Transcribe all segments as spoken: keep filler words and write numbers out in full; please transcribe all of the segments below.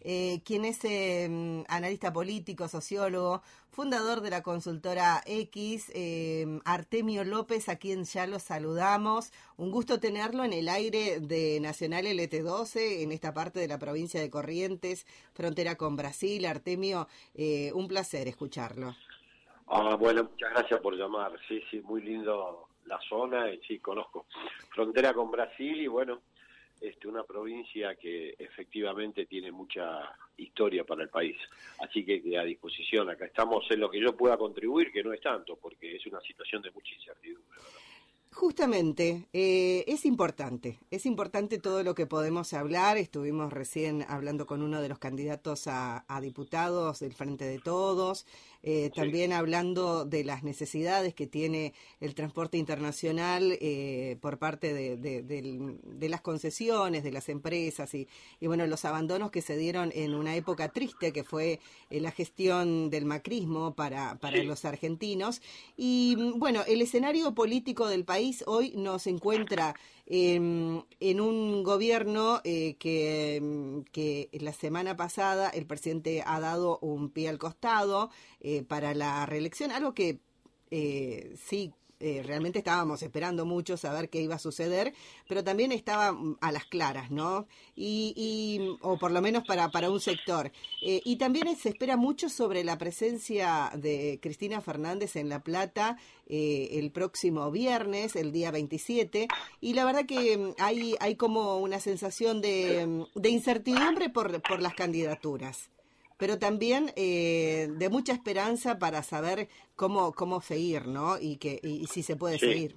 eh, quien es eh, analista político, sociólogo, fundador de la consultora X, eh, Artemio López, a quien ya lo saludamos. Un gusto tenerlo en el aire de Nacional L T doce, en esta parte de la provincia de Corrientes, frontera con Brasil. Artemio, eh, un placer escucharlo. Ah, bueno, muchas gracias por llamar. Sí, sí, muy lindo la zona, y sí, conozco. Frontera con Brasil y bueno, este, una provincia que efectivamente tiene mucha historia para el país. Así que, que a disposición, acá estamos en lo que yo pueda contribuir, que no es tanto, porque es una situación de mucha incertidumbre, ¿verdad? Justamente, eh, es importante, es importante todo lo que podemos hablar. Estuvimos recién hablando con uno de los candidatos a, a diputados del Frente de Todos, eh, sí. También hablando de las necesidades que tiene el transporte internacional eh, por parte de, de, de, de las concesiones, de las empresas y, y bueno, los abandonos que se dieron en una época triste que fue eh, la gestión del macrismo para, para sí. los argentinos. Y bueno, el escenario político del país hoy nos encuentra eh, en un gobierno eh, que, que la semana pasada el presidente ha dado un pie al costado eh, para la reelección, algo que eh, sí Eh, realmente estábamos esperando mucho saber qué iba a suceder, pero también estaba a las claras, ¿no? Y, y o por lo menos para, para un sector. Eh, y también se espera mucho sobre la presencia de Cristina Fernández en La Plata eh, el próximo viernes, el día veintisiete, y la verdad que hay, hay como una sensación de, de incertidumbre por, por las candidaturas, pero también eh, de mucha esperanza para saber cómo cómo seguir, ¿no? Y que y, y si se puede sí. seguir.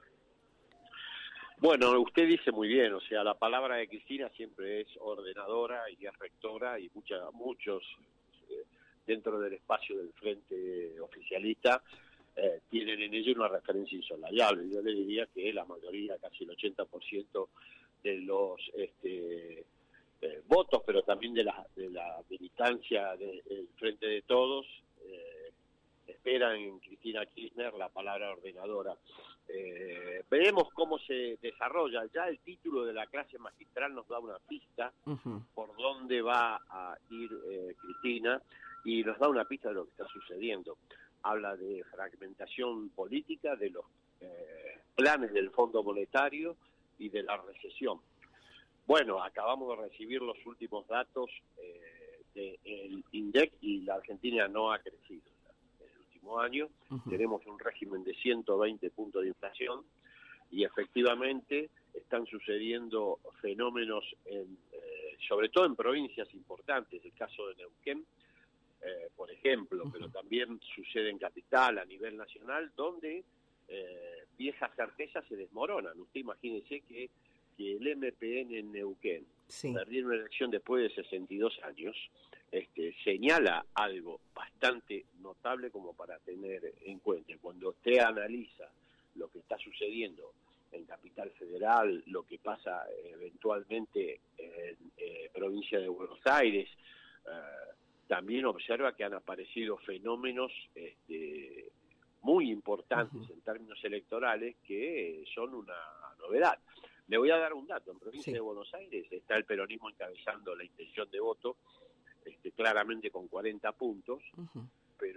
Bueno, usted dice muy bien, o sea, la palabra de Cristina siempre es ordenadora y es rectora, y mucha, muchos eh, dentro del espacio del frente oficialista eh, tienen en ello una referencia insolayable. Yo le diría que la mayoría, casi el ochenta por ciento de los este Eh, votos, pero también de la, de la militancia del de, Frente de Todos, eh, esperan en Cristina Kirchner la palabra ordenadora. Eh, veremos cómo se desarrolla. Ya el título de la clase magistral nos da una pista uh-huh. por dónde va a ir eh, Cristina, y nos da una pista de lo que está sucediendo. Habla de fragmentación política, de los eh, planes del Fondo Monetario y de la recesión. Bueno, acabamos de recibir los últimos datos eh, del INDEC y la Argentina no ha crecido en el último año. Uh-huh. Tenemos un régimen de ciento veinte puntos de inflación y efectivamente están sucediendo fenómenos, en, eh, sobre todo en provincias importantes, el caso de Neuquén, eh, por ejemplo, uh-huh. pero también sucede en Capital a nivel nacional, donde eh, viejas certezas se desmoronan. Usted imagínese que que el M P N en Neuquén sí. perdió una elección después de sesenta y dos años, este, señala algo bastante notable como para tener en cuenta. Cuando usted analiza lo que está sucediendo en Capital Federal, lo que pasa eventualmente en eh, provincia de Buenos Aires, eh, también observa que han aparecido fenómenos este, muy importantes uh-huh. en términos electorales que son una novedad. Le voy a dar un dato. En provincia sí. de Buenos Aires está el peronismo encabezando la intención de voto, este, claramente con cuarenta puntos, uh-huh.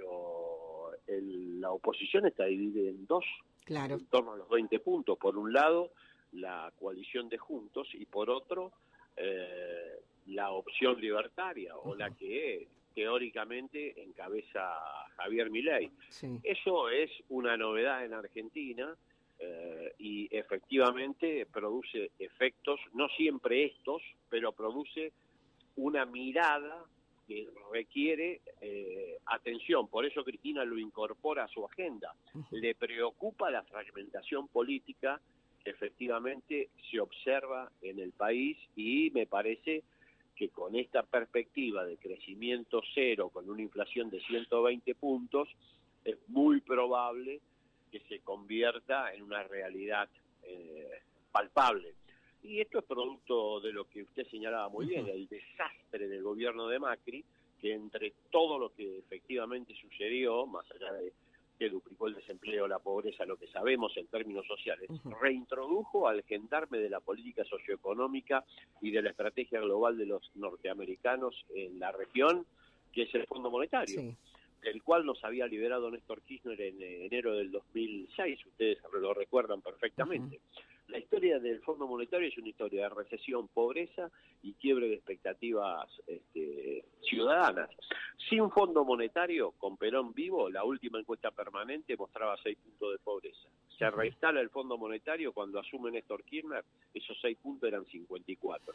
pero el, la oposición está dividida en dos, claro. en torno a los veinte puntos. Por un lado, la coalición de Juntos, y por otro, eh, la opción libertaria, uh-huh. o la que teóricamente encabeza Javier Milei. Sí. Eso es una novedad en Argentina. Eh, y efectivamente produce efectos, no siempre estos, pero produce una mirada que requiere eh, atención. Por eso Cristina lo incorpora a su agenda. Uh-huh. Le preocupa la fragmentación política que efectivamente se observa en el país, y me parece que con esta perspectiva de crecimiento cero, con una inflación de ciento veinte puntos, es muy probable que se convierta en una realidad eh, palpable. Y esto es producto de lo que usted señalaba muy bien, el desastre del gobierno de Macri, que entre todo lo que efectivamente sucedió, más allá de, que duplicó el desempleo, la pobreza, lo que sabemos en términos sociales, Uh-huh. reintrodujo al gendarme de la política socioeconómica y de la estrategia global de los norteamericanos en la región, que es el Fondo Monetario, Sí. el cual nos había liberado Néstor Kirchner en enero del dos mil seis, ustedes lo recuerdan perfectamente. Uh-huh. La historia del Fondo Monetario es una historia de recesión, pobreza y quiebre de expectativas este, ciudadanas. Sin Fondo Monetario, con Perón vivo, la última encuesta permanente mostraba seis puntos de pobreza. Se uh-huh. reinstala el Fondo Monetario, cuando asume Néstor Kirchner, esos seis puntos eran cincuenta y cuatro.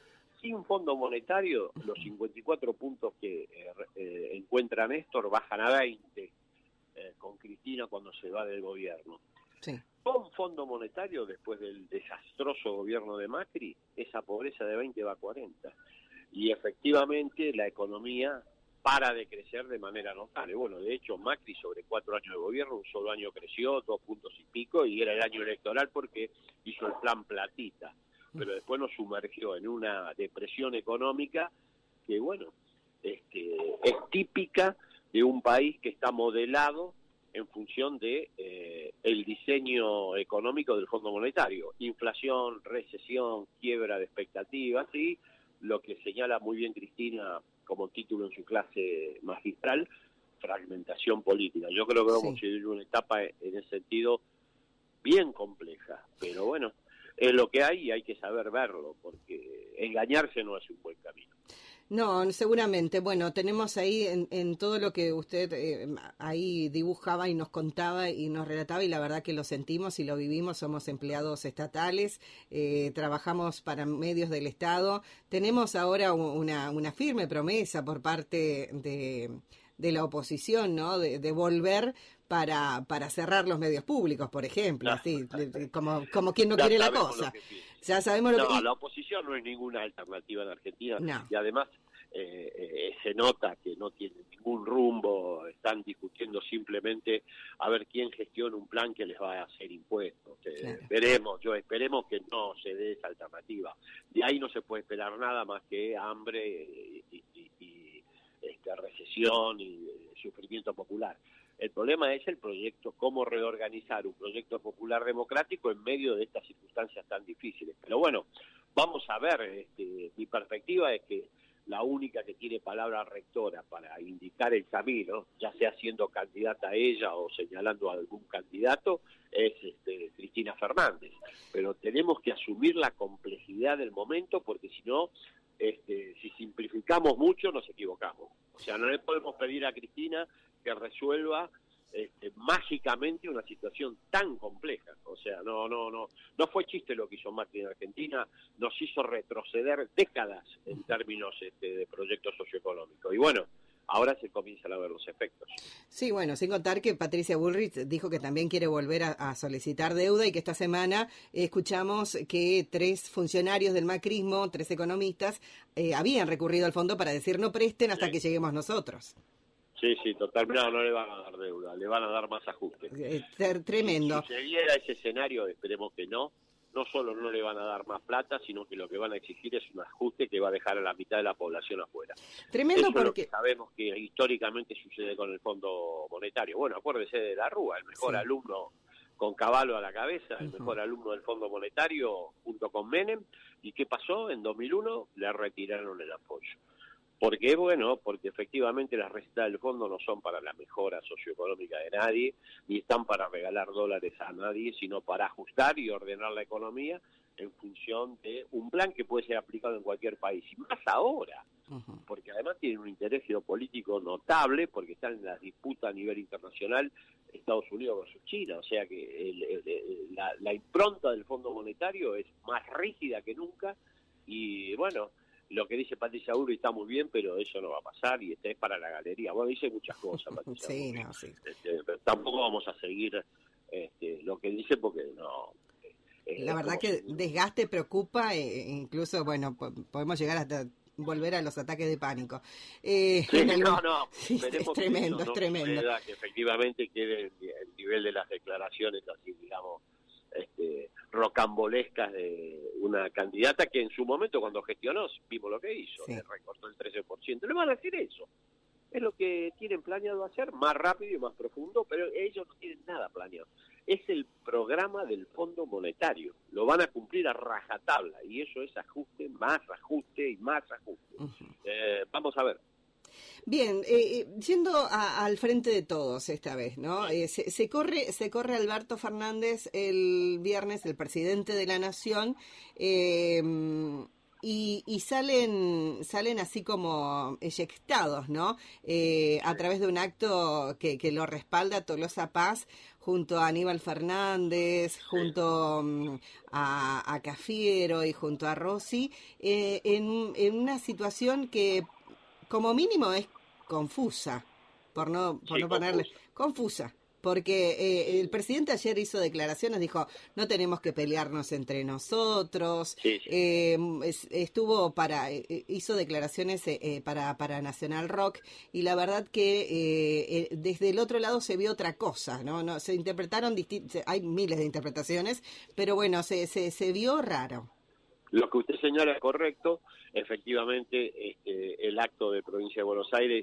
Sin Fondo Monetario, los cincuenta y cuatro puntos que eh, eh, encuentra Néstor bajan a veinte eh, con Cristina cuando se va del gobierno. Sí. Con Fondo Monetario, después del desastroso gobierno de Macri, esa pobreza de veinte va a cuarenta. Y efectivamente la economía para de crecer de manera notable. Bueno, de hecho, Macri sobre cuatro años de gobierno, un solo año creció, dos puntos y pico, y era el año electoral porque hizo el plan Platita. Pero después nos sumergió en una depresión económica que, bueno, este, es típica de un país que está modelado en función de eh, el diseño económico del Fondo Monetario. Inflación, recesión, quiebra de expectativas y lo que señala muy bien Cristina como título en su clase magistral, fragmentación política. Yo creo que vamos sí. a vivir una etapa en ese sentido bien compleja, pero bueno, es lo que hay y hay que saber verlo, porque engañarse no es un buen camino. No, seguramente. Bueno, tenemos ahí en, en todo lo que usted eh, ahí dibujaba y nos contaba y nos relataba, y la verdad que lo sentimos y lo vivimos. Somos empleados estatales, eh, trabajamos para medios del Estado. Tenemos ahora una, una firme promesa por parte de, de la oposición, ¿no? De, de volver para para cerrar los medios públicos, por ejemplo, no. así, de, de, como como quien no ya quiere la cosa. Ya sabemos lo no, que... No, la oposición no es ninguna alternativa en Argentina, no. y además eh, eh, se nota que no tiene ningún rumbo, están discutiendo simplemente a ver quién gestiona un plan que les va a hacer impuestos. Eh, claro. Veremos, yo esperemos que no se dé esa alternativa. De ahí no se puede esperar nada más que hambre y, y, y, y este, recesión y eh, sufrimiento popular. El problema es el proyecto, cómo reorganizar un proyecto popular democrático en medio de estas circunstancias tan difíciles. Pero bueno, vamos a ver, este, mi perspectiva es que la única que tiene palabra rectora para indicar el camino, ya sea siendo candidata a ella o señalando a algún candidato, es este, Cristina Fernández. Pero tenemos que asumir la complejidad del momento, porque si no, este, si simplificamos mucho, nos equivocamos. O sea, no le podemos pedir a Cristina que resuelva este, mágicamente una situación tan compleja. O sea, no no no no fue chiste lo que hizo Macri en Argentina, nos hizo retroceder décadas en términos este, de proyectos socioeconómicos. Y bueno, ahora se comienzan a ver los efectos. Sí, bueno, sin contar que Patricia Bullrich dijo que también quiere volver a, a solicitar deuda, y que esta semana eh, escuchamos que tres funcionarios del macrismo, tres economistas, eh, habían recurrido al fondo para decir no presten hasta sí. que lleguemos nosotros. Sí, sí, totalmente. No, no le van a dar deuda, le van a dar más ajustes. Eh, tremendo. Si, si se diera ese escenario, esperemos que no, no solo no le van a dar más plata, sino que lo que van a exigir es un ajuste que va a dejar a la mitad de la población afuera. Tremendo. Eso porque... es lo que sabemos que históricamente sucede con el Fondo Monetario. Bueno, acuérdese de la Rúa, el mejor sí. alumno con Cavallo a la cabeza, el uh-huh. mejor alumno del Fondo Monetario junto con Menem. ¿Y qué pasó? En dos mil uno le retiraron el apoyo. ¿Por qué? Bueno, porque efectivamente las recetas del fondo no son para la mejora socioeconómica de nadie, ni están para regalar dólares a nadie, sino para ajustar y ordenar la economía en función de un plan que puede ser aplicado en cualquier país, y más ahora, uh-huh. porque además tienen un interés geopolítico notable, porque están en la disputa a nivel internacional Estados Unidos versus China, o sea que el, el, el, la, la impronta del Fondo Monetario es más rígida que nunca, y bueno, lo que dice Patricia Bullrich está muy bien, pero eso no va a pasar y este es para la galería. Bueno, dice muchas cosas, Patricia sí, Bullrich. No, sí. Este, pero tampoco vamos a seguir este, lo que dice porque no... Eh, la verdad que si... desgaste preocupa, e incluso, bueno, podemos llegar hasta volver a los ataques de pánico. Eh, sí, algún... No, no, sí, es tremendo, que eso, es tremendo. No que efectivamente quede el, el nivel de las declaraciones así, digamos, este, rocambolescas de una candidata que en su momento cuando gestionó vimos lo que hizo, sí. le recortó el trece por ciento, le van a decir eso, es lo que tienen planeado hacer, más rápido y más profundo, pero ellos no tienen nada planeado. Es el programa del Fondo Monetario, lo van a cumplir a rajatabla, y eso es ajuste, más ajuste y más ajuste. Uh-huh. Eh, vamos a ver. Bien, eh, yendo a, al frente de todos esta vez, ¿no? Eh, se, se corre, se corre Alberto Fernández el viernes, el presidente de la Nación, eh, y, y salen, salen así como eyectados, ¿no? Eh, a través de un acto que, que lo respalda Tolosa Paz, junto a Aníbal Fernández, junto um, a, a Cafiero y junto a Rossi, eh, en, en una situación que como mínimo es confusa, por no por sí, no ponerle confusa, confusa porque eh, el presidente ayer hizo declaraciones, dijo, no tenemos que pelearnos entre nosotros, sí, sí. Eh, estuvo para, eh, hizo declaraciones eh, para, para Nacional Rock, y la verdad que eh, eh, desde el otro lado se vio otra cosa, ¿no? No se interpretaron distintas, hay miles de interpretaciones, pero bueno, se, se, se vio raro. Lo que usted señala es correcto, efectivamente este, el acto de Provincia de Buenos Aires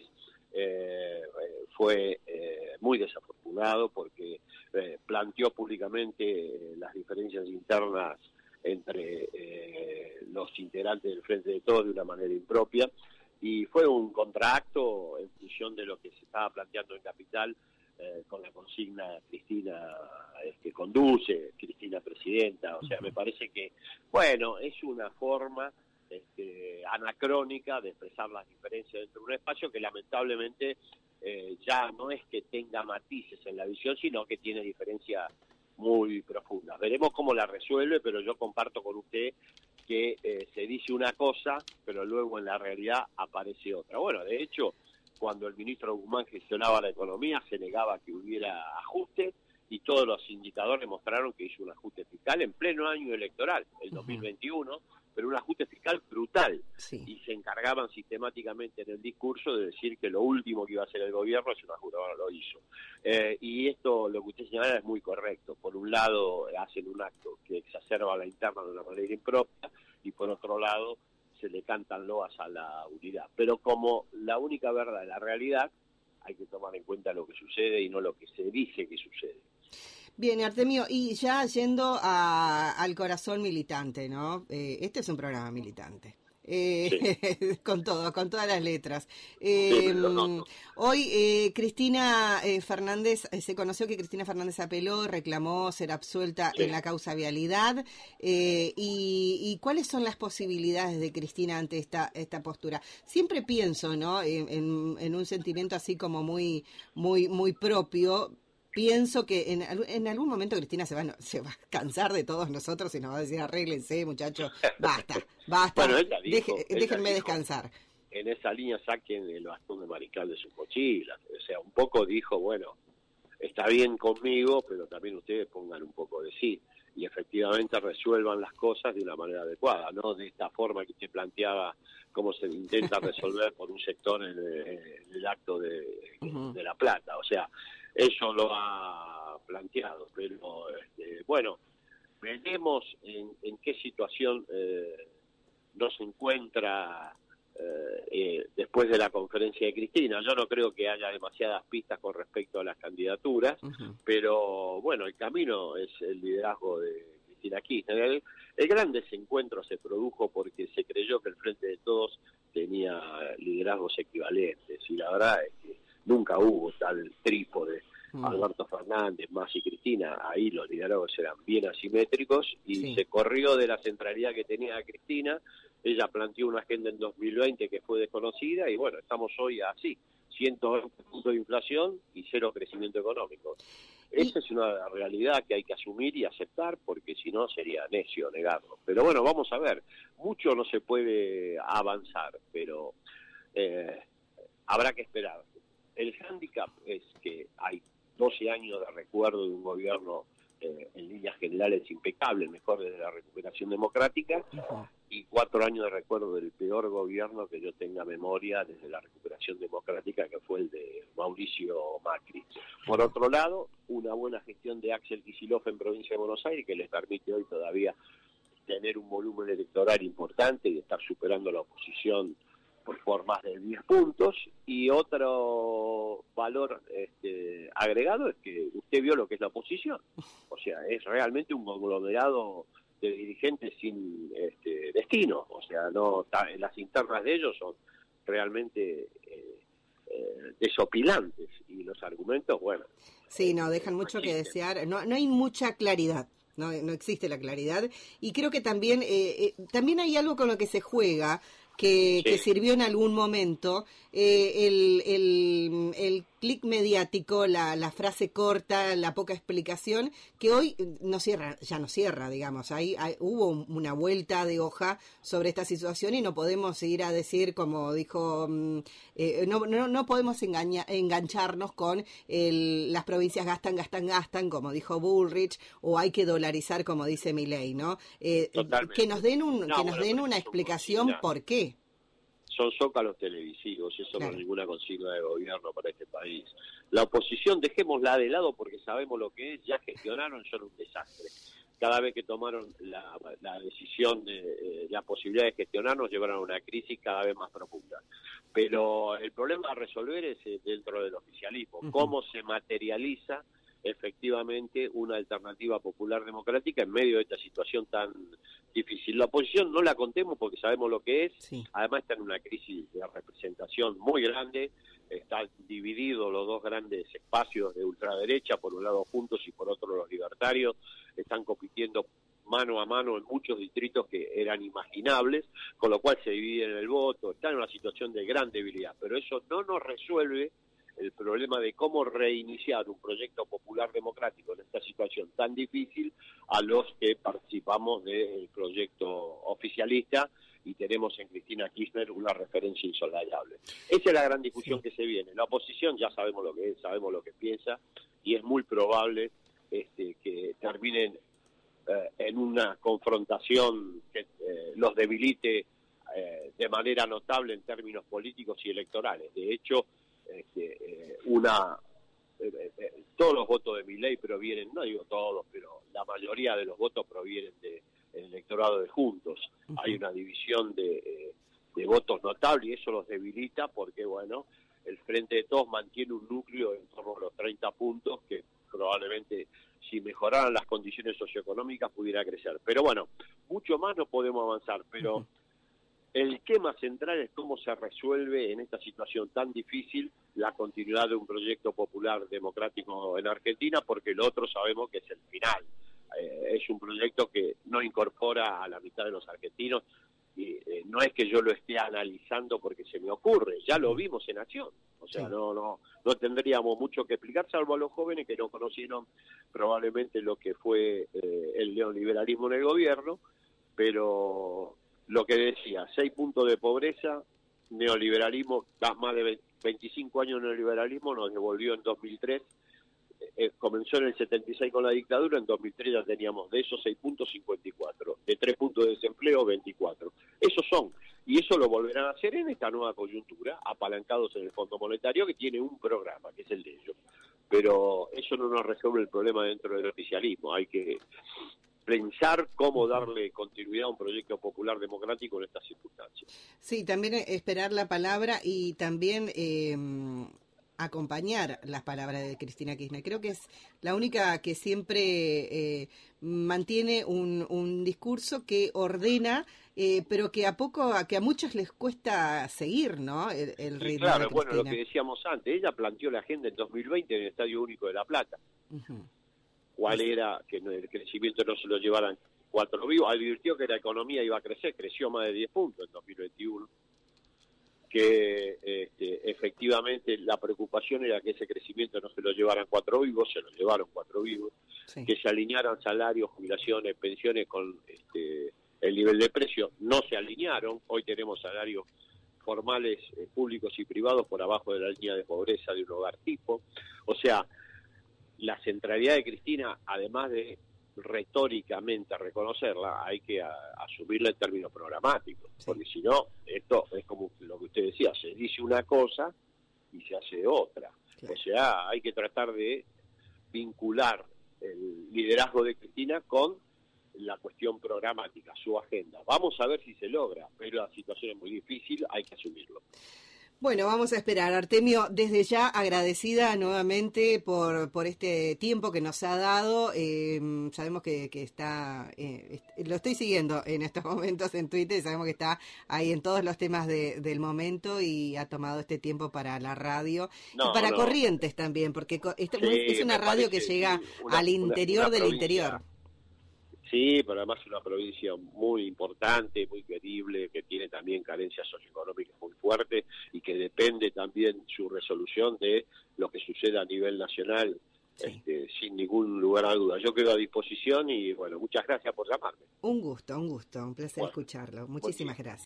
eh, fue eh, muy desafortunado porque eh, planteó públicamente eh, las diferencias internas entre eh, los integrantes del Frente de Todos de una manera impropia, y fue un contraacto en función de lo que se estaba planteando en Capital, eh, con la consigna Cristina este, conduce, Cristina presidenta. O sea, me parece que, bueno, es una forma este, anacrónica de expresar las diferencias dentro de un espacio que lamentablemente eh, ya no es que tenga matices en la visión, sino que tiene diferencias muy profundas. Veremos cómo la resuelve, pero yo comparto con usted que eh, se dice una cosa, pero luego en la realidad aparece otra. Bueno, de hecho, cuando el ministro Guzmán gestionaba la economía, se negaba que hubiera ajuste, y todos los indicadores mostraron que hizo un ajuste fiscal en pleno año electoral, el dos mil veintiuno, pero un ajuste fiscal brutal. Sí. Y se encargaban sistemáticamente en el discurso de decir que lo último que iba a hacer el gobierno es un ajuste. Ahora lo hizo. Eh, y esto, lo que usted señala, es muy correcto. Por un lado, hacen un acto que exacerba la interna de una manera impropia, y por otro lado, se le cantan loas a la unidad. Pero como la única verdad es la realidad, hay que tomar en cuenta lo que sucede y no lo que se dice que sucede. Bien, Artemio, y ya yendo a, al corazón militante, ¿no? Eh, este es un programa militante. Eh, sí. con todo, con todas las letras. Eh, sí, hoy eh, Cristina eh, Fernández, eh, se conoció que Cristina Fernández apeló, reclamó ser absuelta sí. en la causa vialidad. Eh, y, ¿Y cuáles son las posibilidades de Cristina ante esta esta postura? Siempre pienso, ¿no? En, en, en un sentimiento así como muy, muy, muy propio. Pienso que en, en algún momento Cristina se va, se va a cansar de todos nosotros y nos va a decir, arréglense, muchachos, basta, basta, bueno, ella dijo, Deje, ella déjenme dijo, descansar. En esa línea saquen el bastón de mariscal de sus mochilas. O sea, un poco dijo, bueno, está bien conmigo, pero también ustedes pongan un poco de sí. Y efectivamente resuelvan las cosas de una manera adecuada, no de esta forma que usted planteaba, cómo se intenta resolver por un sector en el, en el acto de, uh-huh. de La Plata. O sea, eso lo ha planteado, pero este, bueno, veremos en, en qué situación eh, nos encuentra eh, eh, después de la conferencia de Cristina. Yo no creo que haya demasiadas pistas con respecto a las candidaturas, uh-huh. pero bueno, el camino es el liderazgo de Cristina Kirchner. El, el gran desencuentro se produjo porque se creyó que el Frente de Todos tenía liderazgos equivalentes, y la verdad es que nunca hubo tal trípode, mm. Alberto Fernández, Massa y Cristina. Ahí los liderazgos eran bien asimétricos, y sí. se corrió de la centralidad que tenía Cristina. Ella planteó una agenda en dos mil veinte que fue desconocida, y bueno, estamos hoy así, ciento veinte puntos de inflación y cero crecimiento económico. Esa es una realidad que hay que asumir y aceptar, porque si no sería necio negarlo. Pero bueno, vamos a ver, mucho no se puede avanzar, pero eh, habrá que esperar. El hándicap es que hay doce años de recuerdo de un gobierno eh, en líneas generales impecable, el mejor desde la recuperación democrática, uh-huh. y cuatro años de recuerdo del peor gobierno que yo tenga memoria desde la recuperación democrática, que fue el de Mauricio Macri. Por otro lado, una buena gestión de Axel Kicillof en Provincia de Buenos Aires, que les permite hoy todavía tener un volumen electoral importante y estar superando la oposición por, por más de diez puntos, y otro valor este, agregado es que usted vio lo que es la oposición. O sea, es realmente un conglomerado de dirigentes sin este, destino. O sea, no las internas de ellos son realmente eh, eh, desopilantes, y los argumentos, bueno... Sí, no, dejan mucho que desear. No, no hay mucha claridad. No, no existe la claridad, y creo que también eh, eh, también hay algo con lo que se juega, que, sí. que sirvió en algún momento, eh, el, el, el clic mediático, la, la frase corta, la poca explicación, que hoy no cierra, ya no cierra, digamos. Ahí hay, hubo una vuelta de hoja sobre esta situación, y no podemos ir a decir, como dijo, eh, no, no, no podemos engaña, engancharnos con el, las provincias gastan, gastan, gastan, como dijo Bullrich, o hay que dolarizar, como dice Milei, ¿no? Eh, que nos den, un, no, que nos bueno, den una explicación consigna. Por qué. Son zócalos televisivos, eso claro. No es ninguna consigna de gobierno para este país. La oposición, dejémosla de lado porque sabemos lo que es, ya gestionaron, son un desastre. Cada vez que tomaron la, la decisión de eh, la posibilidad de gestionar, nos llevaron a una crisis cada vez más profunda. Pero el problema a resolver es eh, dentro del oficialismo, uh-huh. cómo se materializa efectivamente una alternativa popular democrática en medio de esta situación tan difícil. La oposición no la contemos porque sabemos lo que es, sí. Además está en una crisis de representación muy grande, están divididos los dos grandes espacios de ultraderecha, por un lado Juntos y por otro los libertarios, están compitiendo mano a mano en muchos distritos que eran imaginables, con lo cual se dividen el voto, están en una situación de gran debilidad, pero eso no nos resuelve el problema de cómo reiniciar un proyecto popular democrático en esta situación tan difícil a los que participamos del proyecto oficialista y tenemos en Cristina Kirchner una referencia insoslayable. Esa es la gran discusión sí. que se viene. La oposición ya sabemos lo que es, sabemos lo que piensa, y es muy probable este, que terminen eh, en una confrontación que eh, los debilite eh, de manera notable en términos políticos y electorales. De hecho, Este, eh, una eh, eh, todos los votos de Milei provienen, no digo todos, pero la mayoría de los votos provienen del de, electorado de Juntos. Uh-huh. Hay una división de, eh, de votos notable y eso los debilita porque, bueno, el Frente de Todos mantiene un núcleo en torno a los treinta puntos que probablemente, si mejoraran las condiciones socioeconómicas, pudiera crecer. Pero bueno, mucho más no podemos avanzar, pero... Uh-huh. El tema central es cómo se resuelve en esta situación tan difícil la continuidad de un proyecto popular democrático en Argentina, porque el otro sabemos que es el final. Eh, es un proyecto que no incorpora a la mitad de los argentinos, y eh, no es que yo lo esté analizando porque se me ocurre, ya lo vimos en acción. O sea, sí. no, no, no tendríamos mucho que explicar, salvo a los jóvenes que no conocieron probablemente lo que fue eh, el neoliberalismo en el gobierno, pero... Lo que decía, seis puntos de pobreza, neoliberalismo, más de veinticinco años de neoliberalismo, nos devolvió en dos mil tres, eh, comenzó en el setenta y seis con la dictadura, en dos mil tres ya teníamos de esos seis puntos cincuenta y cuatro, de tres puntos de desempleo veinticuatro. Esos son, y eso lo volverán a hacer en esta nueva coyuntura, apalancados en el Fondo Monetario, que tiene un programa, que es el de ellos. Pero eso no nos resuelve el problema dentro del oficialismo, hay que... pensar cómo darle continuidad a un proyecto popular democrático en estas circunstancias. Sí, también esperar la palabra y también eh, acompañar las palabras de Cristina Kirchner. Creo que es la única que siempre eh, mantiene un, un discurso que ordena, eh, pero que a poco, que a muchos les cuesta seguir, ¿no? El, el ritmo. Sí, claro, de Cristina. Bueno, lo que decíamos antes, ella planteó la agenda en dos mil veinte en el Estadio Único de La Plata. Uh-huh. Cuál era que el crecimiento no se lo llevaran cuatro vivos, advirtió que la economía iba a crecer, creció más de diez puntos en dos mil veintiuno, que este, efectivamente la preocupación era que ese crecimiento no se lo llevaran cuatro vivos, se lo llevaron cuatro vivos, sí. Que se alinearan salarios, jubilaciones, pensiones con este, el nivel de precio, no se alinearon, hoy tenemos salarios formales eh, públicos y privados por abajo de la línea de pobreza de un hogar tipo, o sea, la centralidad de Cristina, además de retóricamente reconocerla, hay que a, asumirla en términos programáticos, sí. Porque si no, esto es como lo que usted decía, se dice una cosa y se hace otra. Claro. O sea, hay que tratar de vincular el liderazgo de Cristina con la cuestión programática, su agenda. Vamos a ver si se logra, pero la situación es muy difícil, hay que asumirlo. Bueno, vamos a esperar. Artemio, desde ya agradecida nuevamente por, por este tiempo que nos ha dado. Eh, sabemos que, que está, eh, lo estoy siguiendo en estos momentos en Twitter, sabemos que está ahí en todos los temas de, del momento y ha tomado este tiempo para la radio no, y para no. Corrientes también, porque esto sí, es una radio que llega sí, una, al interior una, una del interior. Sí, pero además es una provincia muy importante, muy querible, que tiene también carencias socioeconómicas muy fuertes y que depende también su resolución de lo que suceda a nivel nacional, sí. este, sin ningún lugar a duda. Yo quedo a disposición y, bueno, muchas gracias por llamarme. Un gusto, un gusto, un placer bueno, escucharlo. Muchísimas gracias.